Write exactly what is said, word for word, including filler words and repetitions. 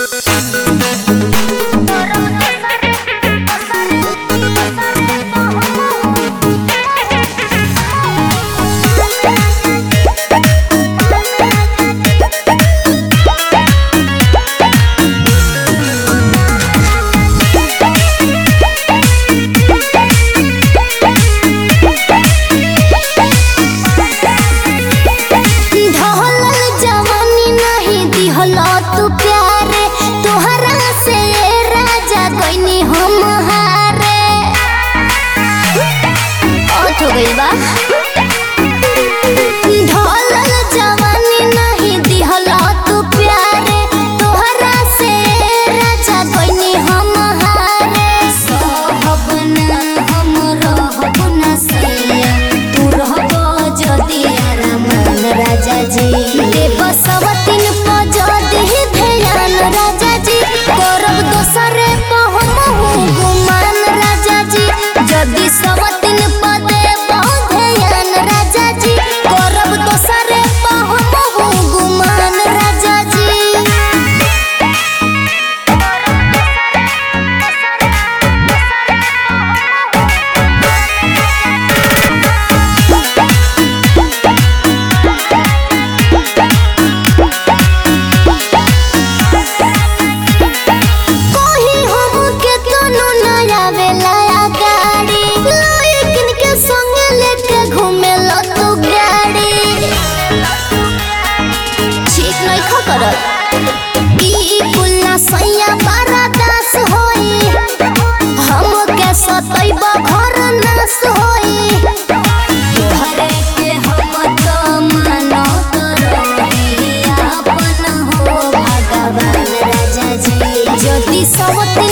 तू प्यारे तोहरा से राजा कोई हम हारे हो गई बा ढोलल जवानी नहीं दिहला तू प्यारे तोहरा से राजा कोई हम हारे सहब ना हम रहब ना सैया तू रहबो जदी आरामन राजा जी देव सब तीन राजा जी करब दोसरे पहम गुमान राजा जी जदि सवतिन पदे बंधयान राजा जी करब दोसरे पहम गुमान राजा जी। सब